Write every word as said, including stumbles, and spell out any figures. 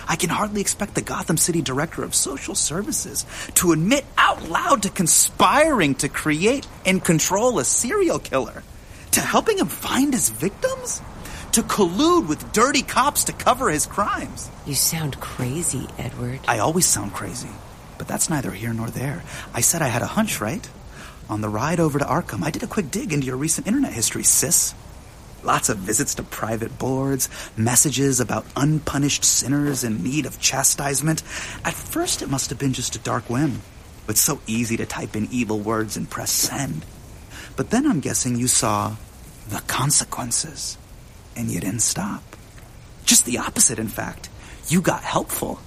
I can hardly expect the Gotham City Director of Social Services to admit out loud to conspiring to create and control a serial killer, to helping him find his victims, to collude with dirty cops to cover his crimes. You sound crazy, Edward. I always sound crazy, but that's neither here nor there. I said I had a hunch, right? On the ride over to Arkham, I did a quick dig into your recent internet history, sis. Lots of visits to private boards, messages about unpunished sinners in need of chastisement. At first, it must have been just a dark whim. It's so easy to type in evil words and press send. But then I'm guessing you saw the consequences, and you didn't stop. Just the opposite, in fact. You got helpful.